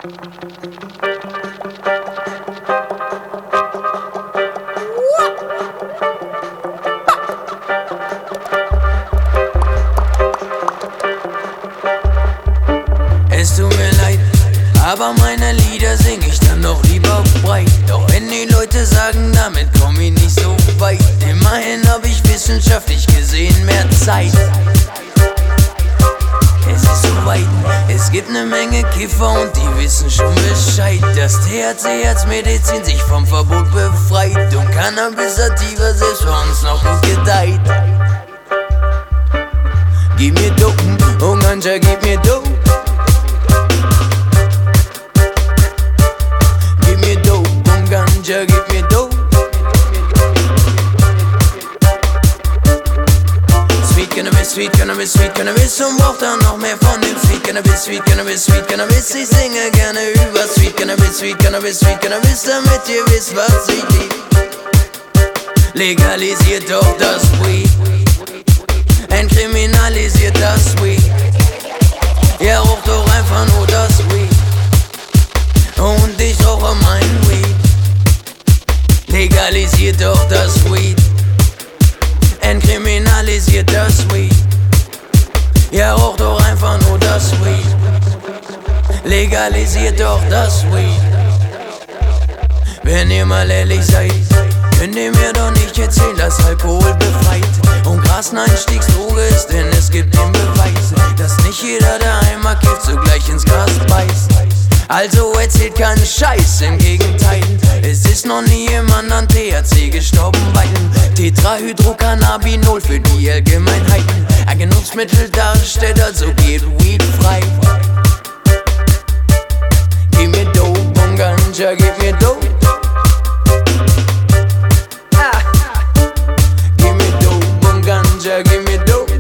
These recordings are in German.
Es tut mir leid, aber meine Lieder sing ich dann doch lieber breit. Auch wenn die Leute sagen, damit komm ich nicht so weit. Immerhin hab ich wissenschaftlich gesehen mehr Zeit. Es ist so weit, es gibt ne Menge Kiffer und die wissen schon Bescheid. Das THC als Medizin sich vom Verbot befreit und Cannabis Sativa selbst bei uns noch gut gedeiht. Gib mir Dopen, oh Ganja, gib mir Dope. Gib mir Dope, oh Ganja, gib mir Dope. Sweet Cannabis, Sweet Cannabis, Sweet Cannabis und braucht dann noch mehr von dem Sweet Cannabis, Sweet Cannabis, Sweet Cannabis. Ich singe gerne über Sweet Cannabis, Sweet Cannabis, Sweet Cannabis, damit ihr wisst, was ich lieb. Legalisiert doch das Weed, entkriminalisiert das Weed. Ja, raucht doch einfach nur das Weed und ich rauche mein Weed. Legalisiert doch das Weed, entkriminalisiert das Weed. Ja, raucht doch einfach nur das Weed. Legalisiert doch das Weed. Wenn ihr mal ehrlich seid, könnt ihr mir doch nicht erzählen, dass Alkohol befreit und Gras eine Einstiegsdroge ist, denn es gibt den Beweis, dass nicht jeder, der einmal kifft, sogleich ins Gras beißt. Also erzählt keinen Scheiß, im Gegenteil, es ist noch nie jemand an THC gestorben, weil Tetrahydrocannabinol für die Allgemeinheiten ein Genussmittel darstellt, also geht Weed frei. Gib mir Dope und Ganja, gib mir Dope. Gib mir Dope und Ganja, gib mir Dope.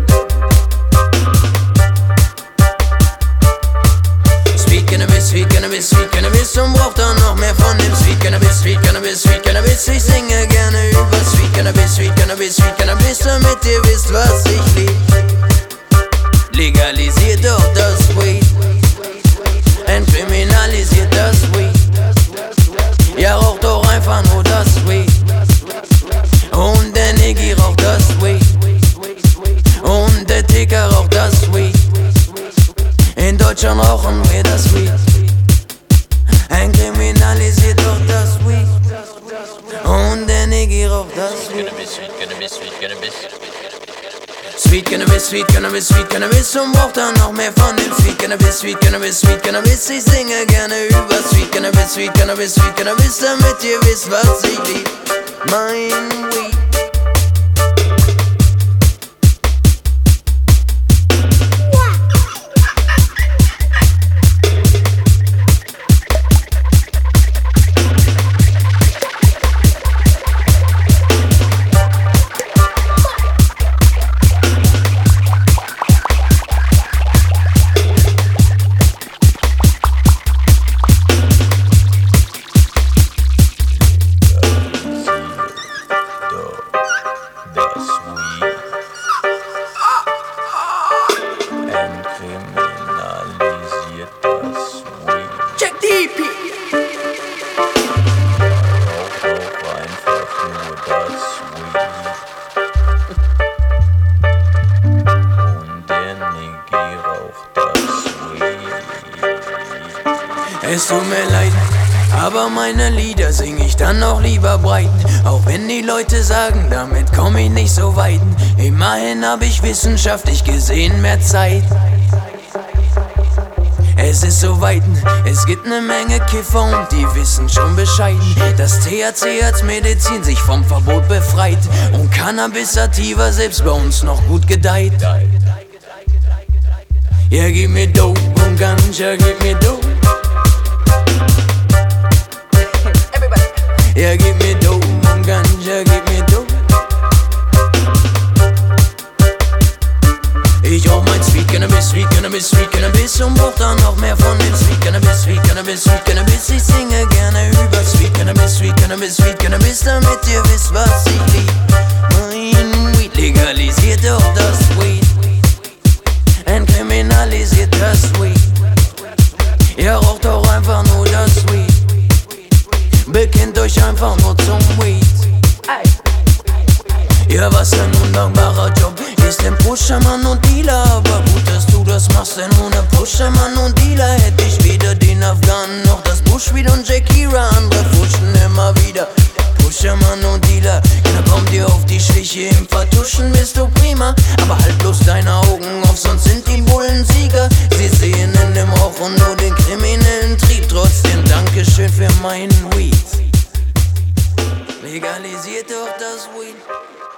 Sweet Cannabis, Sweet Cannabis, Sweet Cannabis und braucht dann noch mehr von dem Sweet Cannabis, Sweet Cannabis, Sweet Cannabis. Ich singe gerne über Sweet Cannabis, Sweet Cannabis, Sweet Cannabis, damit ihr wisst, was ich lieb. Legalisiert doch das Weed, entkriminalisiert das Weed. Ja, raucht doch einfach nur das Weed und der Niggi raucht das Weed und der Ticker raucht das Weed. In Deutschland rauchen wir das Weed, entkriminalisiert doch das Weed und der Niggi raucht das Weed. Sweet Cannabis, Sweet Cannabis, Sweet Cannabis und braucht dann noch mehr von dem Sweet Cannabis, Sweet Cannabis, Sweet Cannabis. Ich singe gerne über Sweet Cannabis, Sweet Cannabis, Sweet Cannabis, damit ihr wisst, was ich lieb. Mein Weed. Es tut mir leid, aber meine Lieder sing ich dann auch lieber breit. Auch wenn die Leute sagen, damit komm ich nicht so weit. Immerhin hab ich wissenschaftlich gesehen mehr Zeit. Es ist so weit, es gibt ne Menge Kiffer und die wissen schon Bescheid, dass THC als Medizin sich vom Verbot befreit und Cannabis Sativa selbst bei uns noch gut gedeiht. Ja, gib mir Dope und Ganja, gib mir Dope. Ja, gib mir Dope und Ganja, gib mir Dope. Ich rauch mein Sweet Cannabis, Sweet Cannabis, Sweet Cannabis und brauch dann noch mehr von dem Sweet Cannabis, Sweet Cannabis, Sweet Cannabis. Ich singe gerne über Sweet Cannabis, Sweet Cannabis, Sweet Cannabis, damit ihr wisst, was ich lieb. Mein Weed legalisiert doch das Weed, entkriminalisiert das Weed. Ja, raucht doch einfach undankbarer Job ist ein Pushermann und Dealer. Aber gut, dass du das machst, denn ohne Pushermann und Dealer hätte ich weder den Afghanen noch das Bushweed und Shakira. Andere fuschen immer wieder. Pushermann und Dealer, keiner kommt dir auf die Schliche. Im Vertuschen bist du prima, aber halt bloß deine Augen auf, sonst sind die Bullen Sieger. Sie sehen in dem Rauch und nur den kriminellen Trieb. Trotzdem Dankeschön für meinen Weed. Legalisiert doch das Weed.